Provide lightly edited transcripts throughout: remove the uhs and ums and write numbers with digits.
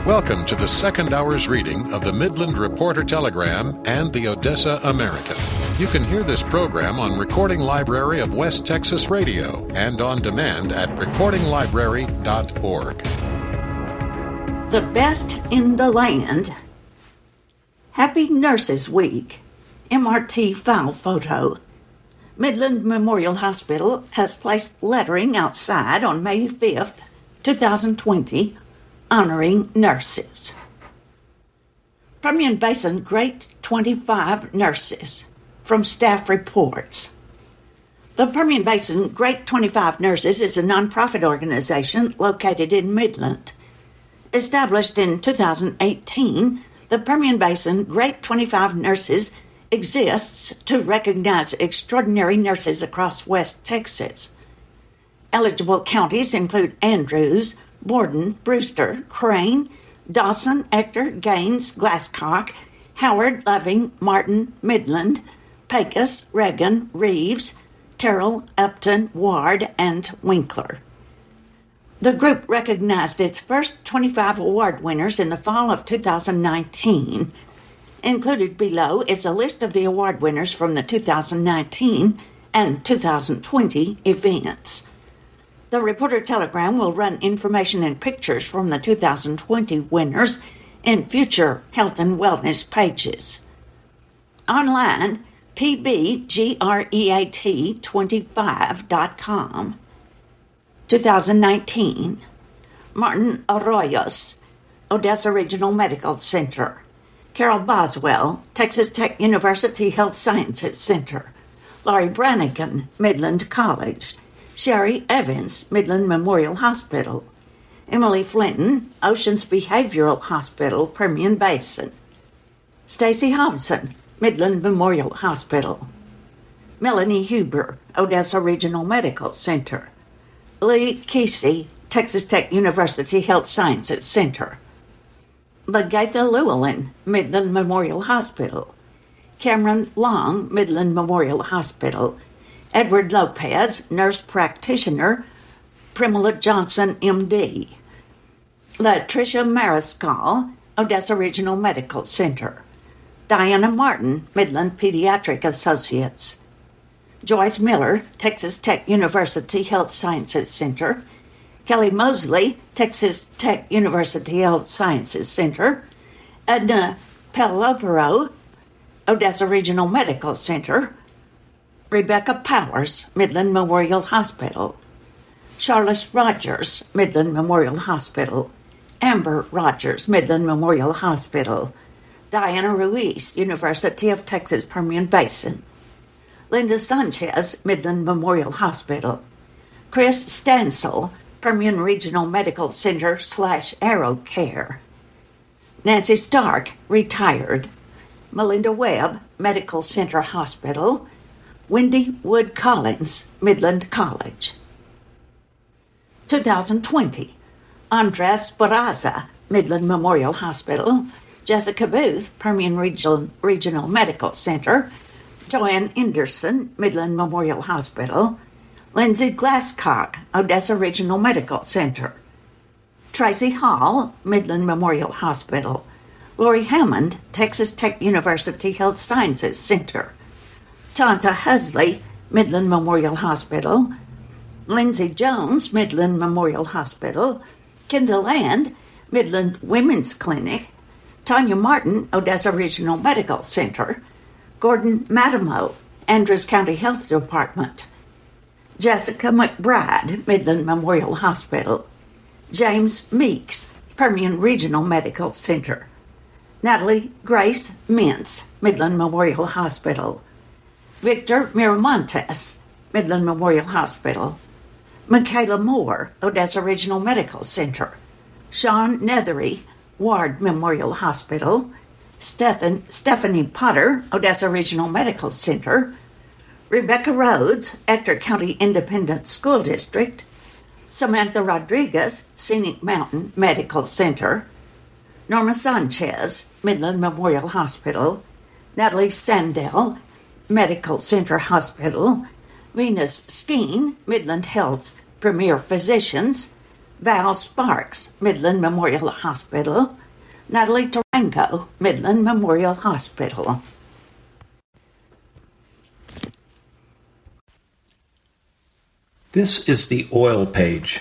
Welcome to the second hour's reading of the Midland Reporter Telegram and the Odessa American. You can hear this program on Recording Library of West Texas Radio and on demand at recordinglibrary.org. The best in the land. Happy Nurses Week. MRT file photo. Midland Memorial Hospital has placed lettering outside on May 5th, 2020, honoring nurses. Permian Basin Great 25 Nurses. From staff reports. The Permian Basin Great 25 Nurses is a nonprofit organization located in Midland. Established in 2018, the Permian Basin Great 25 Nurses exists to recognize extraordinary nurses across West Texas. Eligible counties include Andrews, Borden, Brewster, Crane, Dawson, Ector, Gaines, Glasscock, Howard, Loving, Martin, Midland, Pecos, Reagan, Reeves, Terrell, Upton, Ward, and Winkler. The group recognized its first 25 award winners in the fall of 2019. Included below is a list of the award winners from the 2019 and 2020 events. The Reporter Telegram will run information and pictures from the 2020 winners in future health and wellness pages. Online, pbgreat25.com. 2019. Martin Arroyos, Odessa Regional Medical Center. Carol Boswell, Texas Tech University Health Sciences Center. Laurie Brannigan, Midland College. Sherry Evans, Midland Memorial Hospital. Emily Flinton, Oceans Behavioral Hospital, Permian Basin. Stacy Hobson, Midland Memorial Hospital. Melanie Huber, Odessa Regional Medical Center. Lee Kesey, Texas Tech University Health Sciences Center. Lagatha Llewellyn, Midland Memorial Hospital. Cameron Long, Midland Memorial Hospital. Edward Lopez, nurse practitioner, Primula Johnson, M.D. Latricia Mariscal, Odessa Regional Medical Center. Diana Martin, Midland Pediatric Associates. Joyce Miller, Texas Tech University Health Sciences Center. Kelly Mosley, Texas Tech University Health Sciences Center. Edna Pelopero, Odessa Regional Medical Center. Rebecca Powers, Midland Memorial Hospital. Charles Rogers, Midland Memorial Hospital. Amber Rogers, Midland Memorial Hospital. Diana Ruiz, University of Texas Permian Basin. Linda Sanchez, Midland Memorial Hospital. Chris Stansel, Permian Regional Medical Center / Arrow Care. Nancy Stark, retired. Melinda Webb, Medical Center Hospital. Wendy Wood Collins, Midland College. 2020. Andres Barraza, Midland Memorial Hospital. Jessica Booth, Permian Regional Medical Center. Joanne Anderson, Midland Memorial Hospital. Lindsay Glasscock, Odessa Regional Medical Center. Tracy Hall, Midland Memorial Hospital. Lori Hammond, Texas Tech University Health Sciences Center. Tanta Husley, Midland Memorial Hospital. Lindsay Jones, Midland Memorial Hospital. Kendall Land, Midland Women's Clinic. Tanya Martin, Odessa Regional Medical Center. Gordon Matamo, Andrews County Health Department. Jessica McBride, Midland Memorial Hospital. James Meeks, Permian Regional Medical Center. Natalie Grace Mintz, Midland Memorial Hospital. Victor Miramontes, Midland Memorial Hospital. Michaela Moore, Odessa Regional Medical Center. Sean Nethery, Ward Memorial Hospital. Stephanie Potter, Odessa Regional Medical Center. Rebecca Rhodes, Ector County Independent School District. Samantha Rodriguez, Scenic Mountain Medical Center. Norma Sanchez, Midland Memorial Hospital. Natalie Sandell, Medical Center Hospital. Venus Skeen, Midland Health Premier Physicians. Val Sparks, Midland Memorial Hospital. Natalie Taranko, Midland Memorial Hospital. This is the oil page.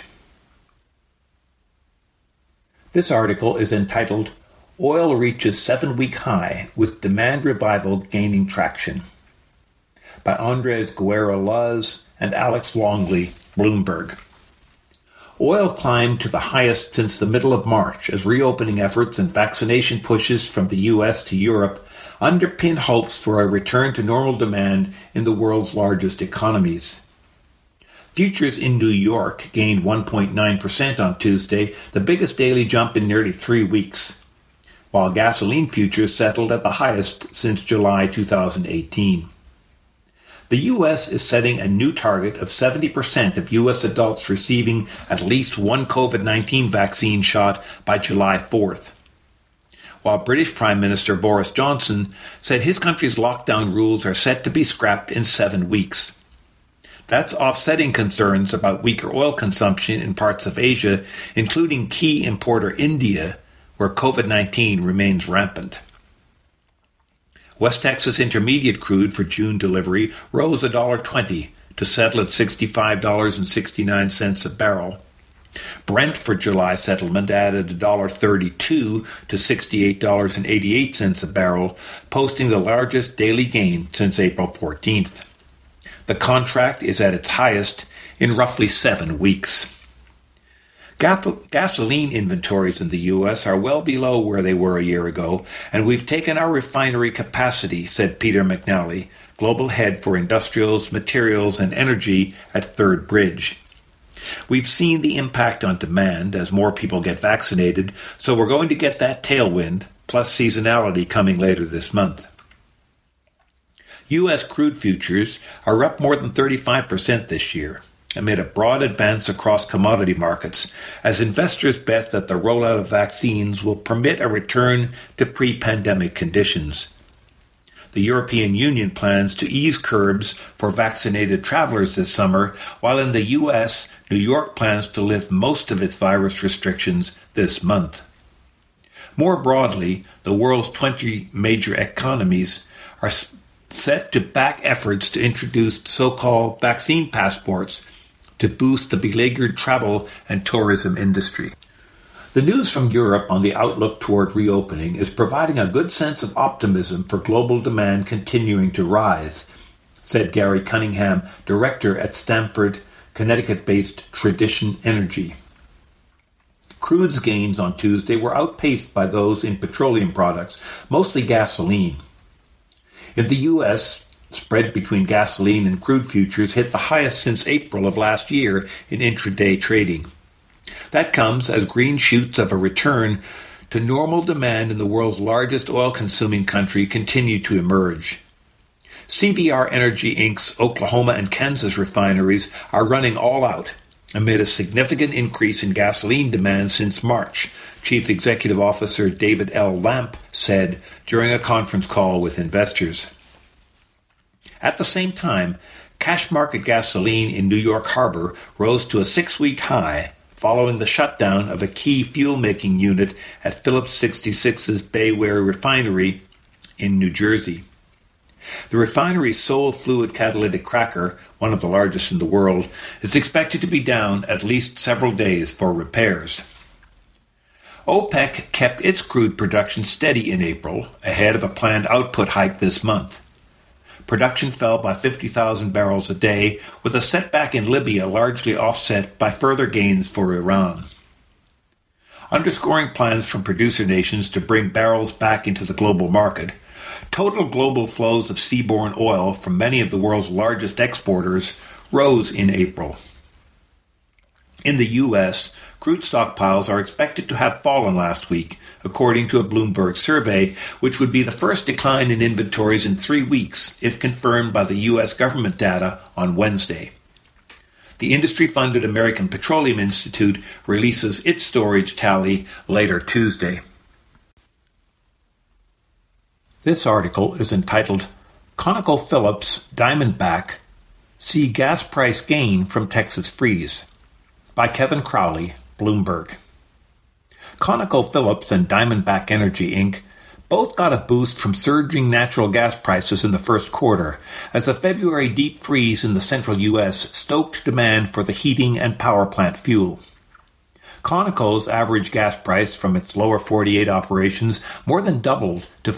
This article is entitled, Oil Reaches 7-Week High with Demand Revival Gaining Traction, by Andres Guerra-Luz and Alex Longley, Bloomberg. Oil climbed to the highest since the middle of March as reopening efforts and vaccination pushes from the U.S. to Europe underpin hopes for a return to normal demand in the world's largest economies. Futures in New York gained 1.9% on Tuesday, the biggest daily jump in nearly 3 weeks, while gasoline futures settled at the highest since July 2018. The U.S. is setting a new target of 70% of U.S. adults receiving at least one COVID-19 vaccine shot by July 4th, while British Prime Minister Boris Johnson said his country's lockdown rules are set to be scrapped in 7 weeks. That's offsetting concerns about weaker oil consumption in parts of Asia, including key importer India, where COVID-19 remains rampant. West Texas Intermediate crude for June delivery rose $1.20 to settle at $65.69 a barrel. Brent for July settlement added $1.32 to $68.88 a barrel, posting the largest daily gain since April 14th. The contract is at its highest in roughly 7 weeks. Gasoline inventories in the U.S. are well below where they were a year ago, and we've taken our refinery capacity, said Peter McNally, global head for industrials, materials, and energy at Third Bridge. We've seen the impact on demand as more people get vaccinated, so we're going to get that tailwind, plus seasonality coming later this month. U.S. crude futures are up more than 35% this year, amid a broad advance across commodity markets, as investors bet that the rollout of vaccines will permit a return to pre-pandemic conditions. The European Union plans to ease curbs for vaccinated travelers this summer, while in the U.S., New York plans to lift most of its virus restrictions this month. More broadly, the world's 20 major economies are set to back efforts to introduce so-called vaccine passports to boost the beleaguered travel and tourism industry. The news from Europe on the outlook toward reopening is providing a good sense of optimism for global demand continuing to rise, said Gary Cunningham, director at Stamford, Connecticut-based Tradition Energy. Crude's gains on Tuesday were outpaced by those in petroleum products, mostly gasoline. In the U.S., spread between gasoline and crude futures hit the highest since April of last year in intraday trading. That comes as green shoots of a return to normal demand in the world's largest oil-consuming country continue to emerge. CVR Energy Inc.'s Oklahoma and Kansas refineries are running all out amid a significant increase in gasoline demand since March, Chief Executive Officer David L. Lamp said during a conference call with investors. At the same time, cash market gasoline in New York Harbor rose to a 6-week high following the shutdown of a key fuel-making unit at Phillips 66's Bayware refinery in New Jersey. The refinery's sole fluid catalytic cracker, one of the largest in the world, is expected to be down at least several days for repairs. OPEC kept its crude production steady in April, ahead of a planned output hike this month. Production fell by 50,000 barrels a day, with a setback in Libya largely offset by further gains for Iran. Underscoring plans from producer nations to bring barrels back into the global market, total global flows of seaborne oil from many of the world's largest exporters rose in April. In the U.S., crude stockpiles are expected to have fallen last week, according to a Bloomberg survey, which would be the first decline in inventories in 3 weeks, if confirmed by the U.S. government data on Wednesday. The industry-funded American Petroleum Institute releases its storage tally later Tuesday. This article is entitled, ConocoPhillips Diamondback See Gas Price Gain from Texas Freeze, by Kevin Crowley, Bloomberg. ConocoPhillips and Diamondback Energy, Inc. both got a boost from surging natural gas prices in the first quarter, as a February deep freeze in the central U.S. stoked demand for the heating and power plant fuel. Conoco's average gas price from its lower 48 operations more than doubled to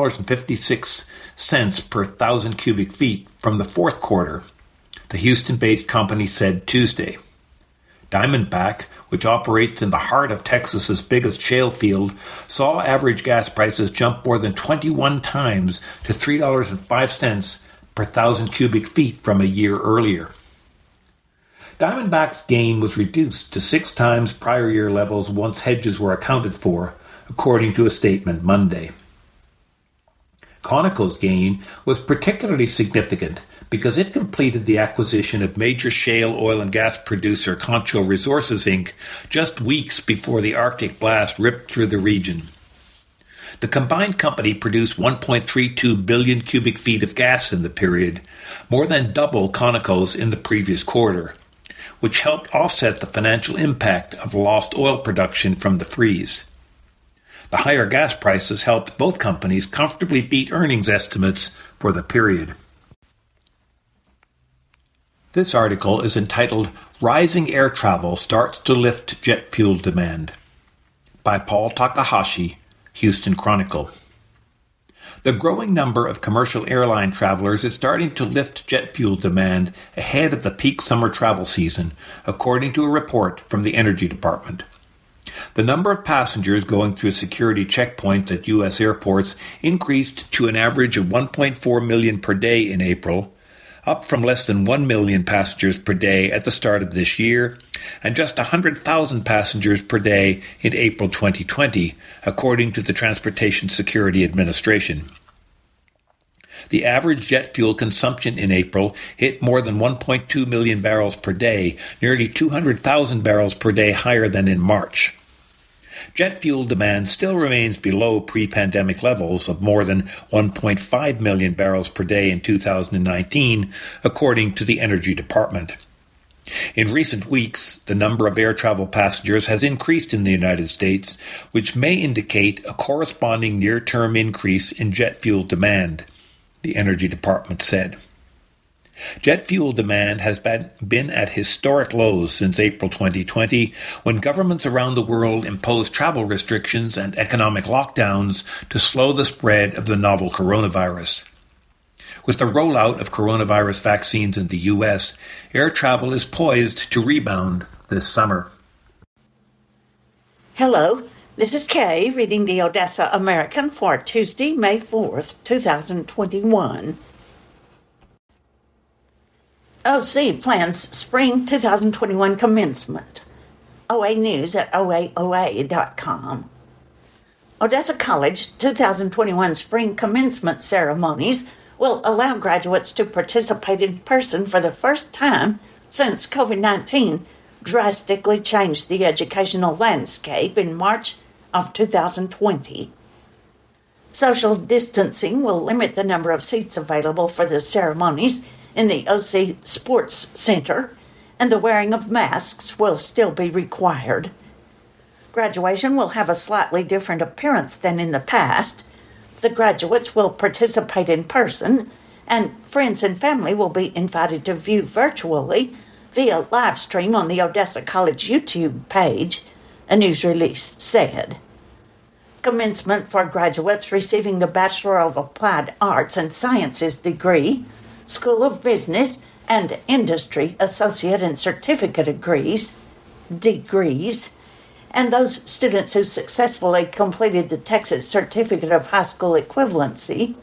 $4.56 per 1,000 cubic feet from the fourth quarter, the Houston-based company said Tuesday. Diamondback, which operates in the heart of Texas's biggest shale field, saw average gas prices jump more than 21 times to $3.05 per 1,000 cubic feet from a year earlier. Diamondback's gain was reduced to 6 times prior year levels once hedges were accounted for, according to a statement Monday. Conoco's gain was particularly significant because it completed the acquisition of major shale oil and gas producer Concho Resources, Inc. just weeks before the Arctic blast ripped through the region. The combined company produced 1.32 billion cubic feet of gas in the period, more than double Conoco's in the previous quarter, which helped offset the financial impact of lost oil production from the freeze. The higher gas prices helped both companies comfortably beat earnings estimates for the period. This article is entitled Rising Air Travel Starts to Lift Jet Fuel Demand by Paul Takahashi, Houston Chronicle. The growing number of commercial airline travelers is starting to lift jet fuel demand ahead of the peak summer travel season, according to a report from the Energy Department. The number of passengers going through security checkpoints at U.S. airports increased to an average of 1.4 million per day in April, up from less than 1 million passengers per day at the start of this year, and just 100,000 passengers per day in April 2020, according to the Transportation Security Administration. The average jet fuel consumption in April hit more than 1.2 million barrels per day, nearly 200,000 barrels per day higher than in March. Jet fuel demand still remains below pre-pandemic levels of more than 1.5 million barrels per day in 2019, according to the Energy Department. In recent weeks, the number of air travel passengers has increased in the United States, which may indicate a corresponding near-term increase in jet fuel demand, the Energy Department said. Jet fuel demand has been at historic lows since April 2020, when governments around the world imposed travel restrictions and economic lockdowns to slow the spread of the novel coronavirus. With the rollout of coronavirus vaccines in the U.S., air travel is poised to rebound this summer. Hello, this is Kay reading the Odessa American for Tuesday, May 4th, 2021. OC plans spring 2021 commencement. OA News at oaoa.com. Odessa College 2021 spring commencement ceremonies will allow graduates to participate in person for the first time since COVID-19 drastically changed the educational landscape in March of 2020. Social distancing will limit the number of seats available for the ceremonies in the OC Sports Center, and the wearing of masks will still be required. Graduation will have a slightly different appearance than in the past. The graduates will participate in person, and friends and family will be invited to view virtually via live stream on the Odessa College YouTube page, a news release said. Commencement for graduates receiving the Bachelor of Applied Arts and Sciences degree, School of Business and Industry Associate and Certificate degrees, and those students who successfully completed the Texas Certificate of High School Equivalency,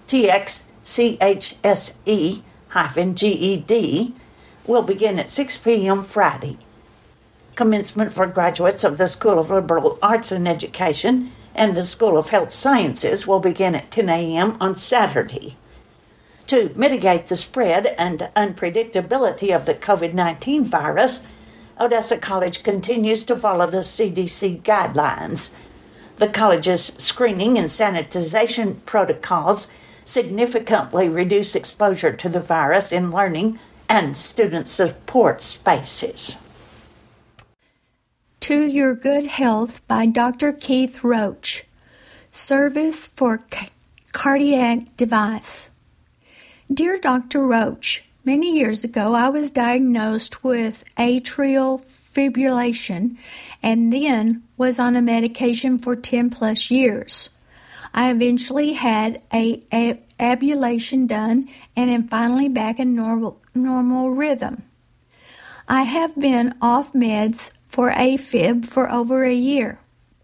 TXCHSE-GED, will begin at 6 p.m. Friday. Commencement for graduates of the School of Liberal Arts and Education and the School of Health Sciences will begin at 10 a.m. on Saturday. To mitigate the spread and unpredictability of the COVID-19 virus, Odessa College continues to follow the CDC guidelines. The college's screening and sanitization protocols significantly reduce exposure to the virus in learning and student support spaces. To Your Good Health by Dr. Keith Roach. Service for Cardiac Device. Dear Dr. Roach, many years ago I was diagnosed with atrial fibrillation and then was on a medication for 10 plus years. I eventually had a abulation done and am finally back in normal rhythm. I have been off meds for AFib for over a year.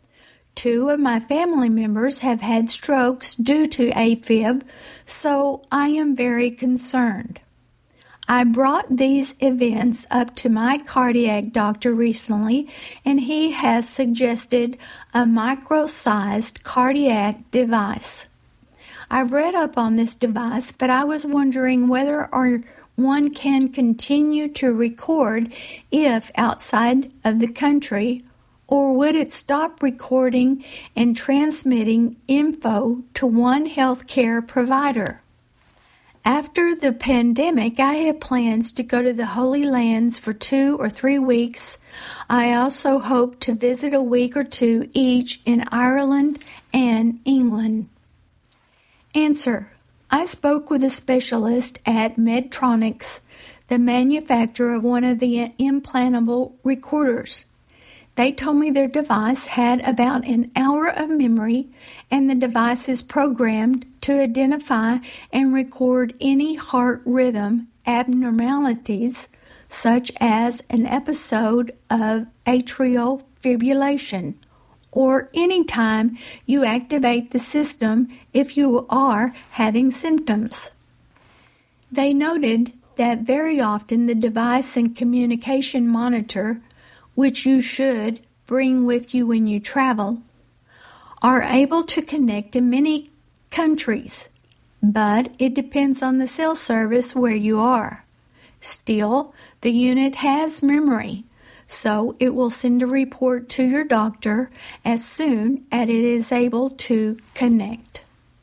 2 of my family members have had strokes due to AFib, so I am very concerned. I brought these events up to my cardiac doctor recently, and he has suggested a micro-sized cardiac device. I've read up on this device, but I was wondering whether or one can continue to record if outside of the country, or would it stop recording and transmitting info to one healthcare provider? After the pandemic, I have plans to go to the Holy Lands for 2 or 3 weeks. I also hope to visit a week or 2 each in Ireland and England. Answer. I spoke with a specialist at Medtronics, the manufacturer of one of the implantable recorders. They told me their device had about an hour of memory, and the device is programmed to identify and record any heart rhythm abnormalities, such as an episode of atrial fibrillation, or any time you activate the system if you are having symptoms. They noted that very often the device and communication monitor, which you should bring with you when you travel, are able to connect in many countries, but it depends on the cell service where you are. Still, the unit has memory, so it will send a report to your doctor as soon as it is able to connect.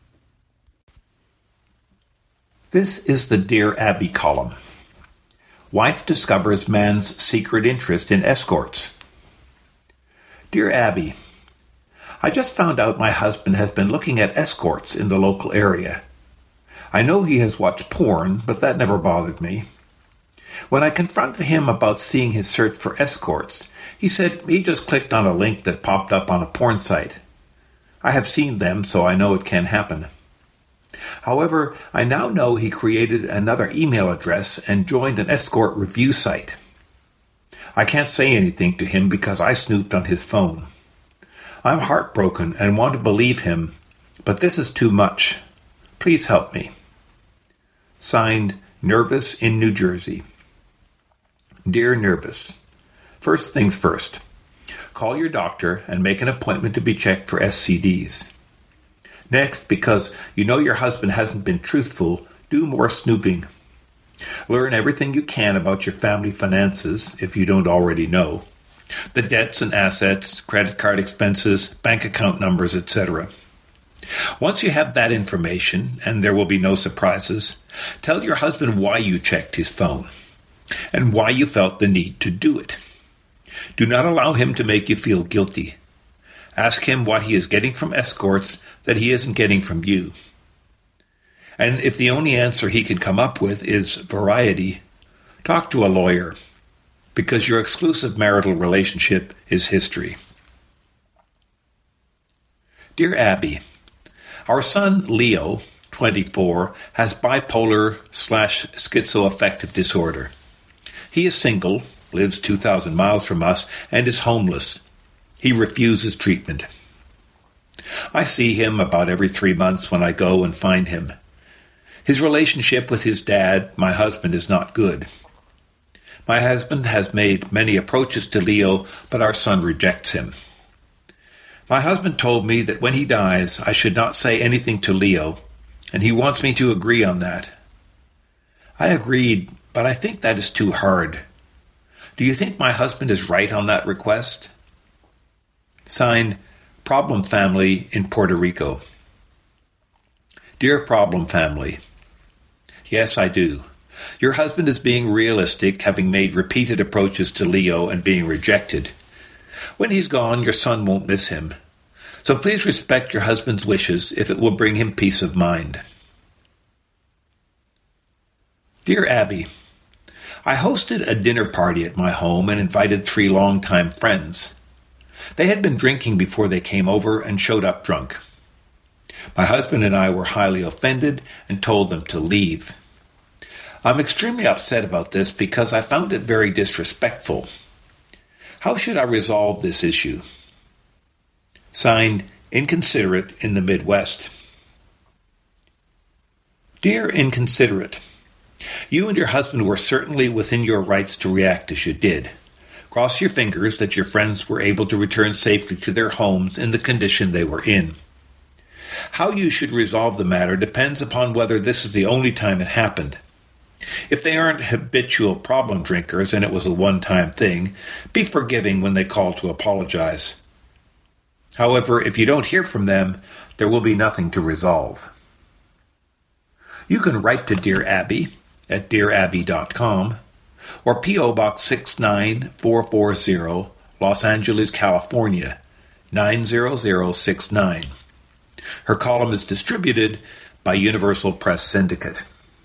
This is the Dear Abby column. Wife discovers man's secret interest in escorts. Dear Abby, I just found out my husband has been looking at escorts in the local area. I know he has watched porn, but that never bothered me. When I confronted him about seeing his search for escorts, he said he just clicked on a link that popped up on a porn site. I have seen them, so I know it can happen. However, I now know he created another email address and joined an escort review site. I can't say anything to him because I snooped on his phone. I'm heartbroken and want to believe him, but this is too much. Please help me. Signed, Nervous in New Jersey. Dear Nervous, first things first. Call your doctor and make an appointment to be checked for STDs. Next, because you know your husband hasn't been truthful, do more snooping. Learn everything you can about your family finances, if you don't already know. The debts and assets, credit card expenses, bank account numbers, etc. Once you have that information, and there will be no surprises, tell your husband why you checked his phone, and why you felt the need to do it. Do not allow him to make you feel guilty. Ask him what he is getting from escorts that he isn't getting from you. And if the only answer he can come up with is variety, talk to a lawyer, because your exclusive marital relationship is history. Dear Abby, our son Leo, 24, has bipolar/schizoaffective disorder. He is single, lives 2,000 miles from us, and is homeless. He refuses treatment. I see him about every 3 months when I go and find him. His relationship with his dad, my husband, is not good. My husband has made many approaches to Leo, but our son rejects him. My husband told me that when he dies, I should not say anything to Leo, and he wants me to agree on that. I agreed, but I think that is too hard. Do you think my husband is right on that request? Signed, Problem Family in Puerto Rico. Dear Problem Family, yes, I do. Your husband is being realistic, having made repeated approaches to Leo and being rejected. When he's gone, your son won't miss him. So please respect your husband's wishes if it will bring him peace of mind. Dear Abby, I hosted a dinner party at my home and invited 3 longtime friends. They had been drinking before they came over and showed up drunk. My husband and I were highly offended and told them to leave. I'm extremely upset about this because I found it very disrespectful. How should I resolve this issue? Signed, Inconsiderate in the Midwest. Dear Inconsiderate, you and your husband were certainly within your rights to react as you did. Cross your fingers that your friends were able to return safely to their homes in the condition they were in. How you should resolve the matter depends upon whether this is the only time it happened. If they aren't habitual problem drinkers and it was a one-time thing, be forgiving when they call to apologize. However, if you don't hear from them, there will be nothing to resolve. You can write to Dear Abby at dearabby.com or P.O. Box 69440, Los Angeles, California, 90069. Her column is distributed by Universal Press Syndicate.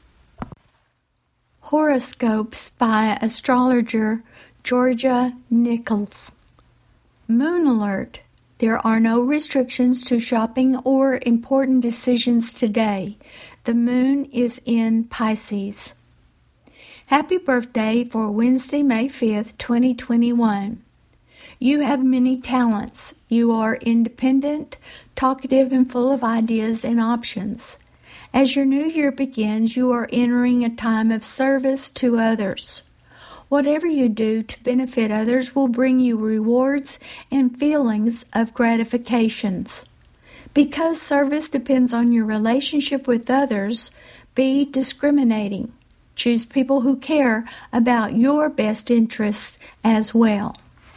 Horoscopes by astrologer Georgia Nichols. Moon alert. There are no restrictions to shopping or important decisions today. The moon is in Pisces. Happy birthday for Wednesday, May 5th, 2021. You have many talents. You are independent, talkative, and full of ideas and options. As your new year begins, you are entering a time of service to others. Whatever you do to benefit others will bring you rewards and feelings of gratifications. Because service depends on your relationship with others, be discriminating. Choose people who care about your best interests as well.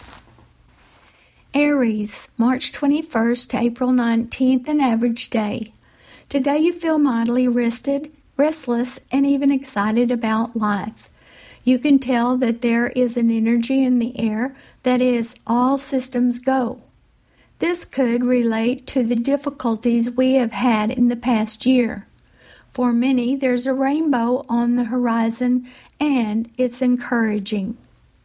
Aries, March 21st to April 19th, an average day. Today you feel mightily rested, restless, and even excited about life. You can tell that there is an energy in the air that is all systems go. This could relate to the difficulties we have had in the past year. For many, there's a rainbow on the horizon, and it's encouraging.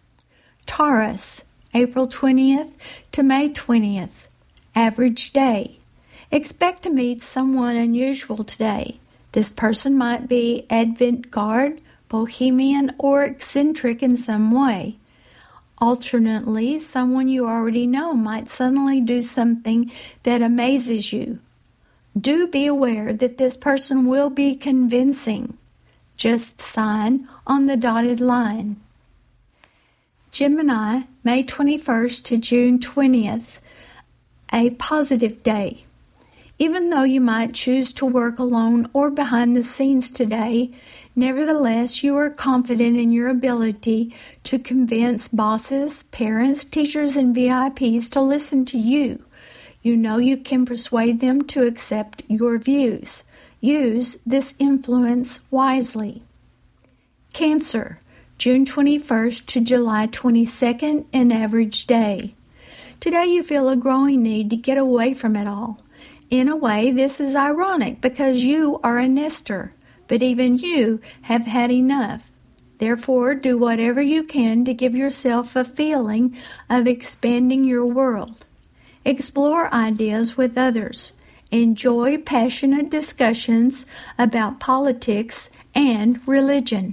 Taurus, April 20th to May 20th, average day. Expect to meet someone unusual today. This person might be avant-garde, bohemian, or eccentric in some way. Alternately, someone you already know might suddenly do something that amazes you. Do be aware that this person will be convincing. Just sign on the dotted line. Gemini, May 21st to June 20th, a positive day. Even though you might choose to work alone or behind the scenes today, nevertheless, you are confident in your ability to convince bosses, parents, teachers, and VIPs to listen to you. You know you can persuade them to accept your views. Use this influence wisely. Cancer, June 21st to July 22nd, an average day. Today you feel a growing need to get away from it all. In a way, this is ironic because you are a nester, but even you have had enough. Therefore, do whatever you can to give yourself a feeling of expanding your world. Explore ideas with others. Enjoy passionate discussions about politics and religion.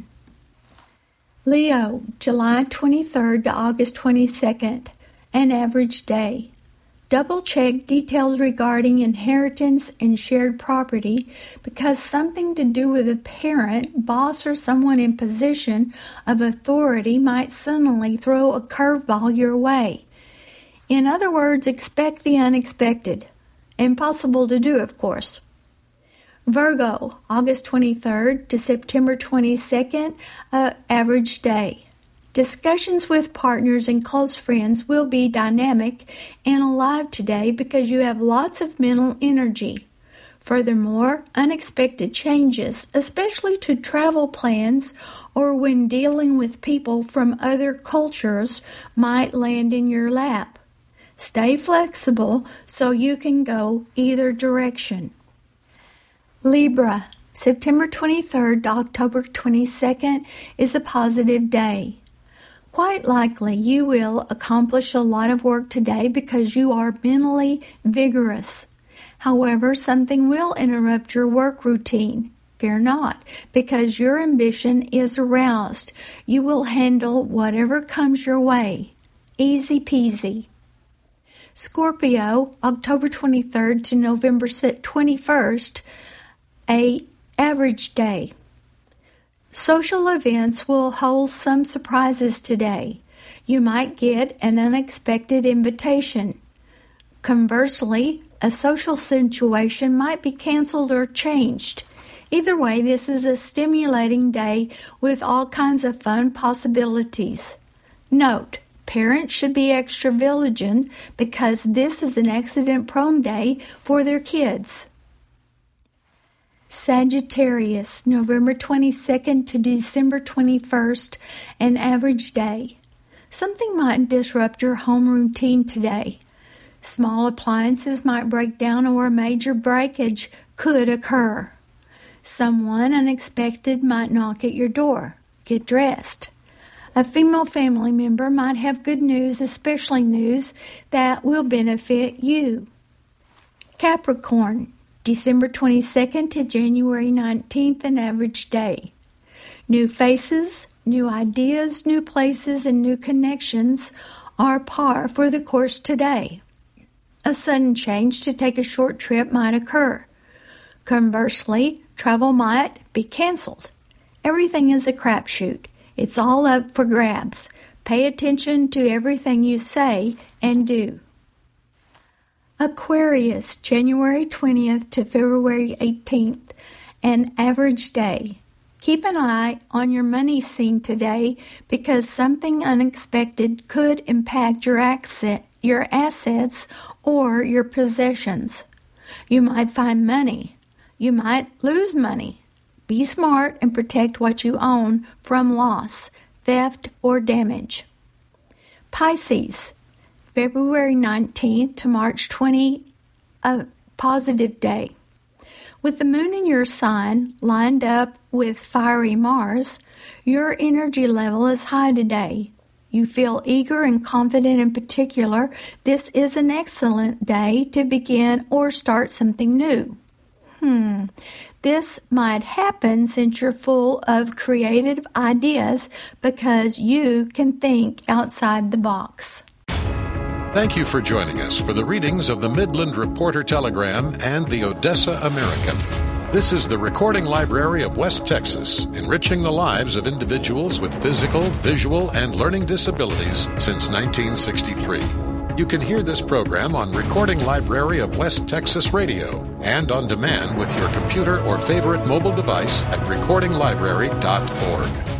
Leo, July 23rd to August 22nd, an average day. Double-check details regarding inheritance and shared property because something to do with a parent, boss, or someone in position of authority might suddenly throw a curveball your way. In other words, expect the unexpected. Impossible to do, of course. Virgo, August 23rd to September 22nd, average day. Discussions with partners and close friends will be dynamic and alive today because you have lots of mental energy. Furthermore, unexpected changes, especially to travel plans or when dealing with people from other cultures, might land in your lap. Stay flexible so you can go either direction. Libra, September 23rd to October 22nd is a positive day. Quite likely you will accomplish a lot of work today because you are mentally vigorous. However, something will interrupt your work routine. Fear not, because your ambition is aroused. You will handle whatever comes your way. Easy peasy. Scorpio, October 23rd to November 21st, an average day. Social events will hold some surprises today. You might get an unexpected invitation. Conversely, a social situation might be canceled or changed. Either way, this is a stimulating day with all kinds of fun possibilities. Note, parents should be extra vigilant because this is an accident-prone day for their kids. Sagittarius, November 22nd to December 21st, an average day. Something might disrupt your home routine today. Small appliances might break down or a major breakage could occur. Someone unexpected might knock at your door. Get dressed. A female family member might have good news, especially news that will benefit you. Capricorn, December 22nd to January 19th, an average day. New faces, new ideas, new places, and new connections are par for the course today. A sudden change to take a short trip might occur. Conversely, travel might be canceled. Everything is a crapshoot. It's all up for grabs. Pay attention to everything you say and do. Aquarius, January 20th to February 18th, an average day. Keep an eye on your money scene today because something unexpected could impact your assets or your possessions. You might find money. You might lose money. Be smart and protect what you own from loss, theft, or damage. Pisces, February 19th to March 20, a positive day. With the moon in your sign lined up with fiery Mars, your energy level is high today. You feel eager and confident. In particular, this is an excellent day to begin or start something new. This might happen since you're full of creative ideas because you can think outside the box. Thank you for joining us for the readings of the Midland Reporter Telegram and the Odessa American. This is the Recording Library of West Texas, enriching the lives of individuals with physical, visual, and learning disabilities since 1963. You can hear this program on Recording Library of West Texas Radio and on demand with your computer or favorite mobile device at recordinglibrary.org.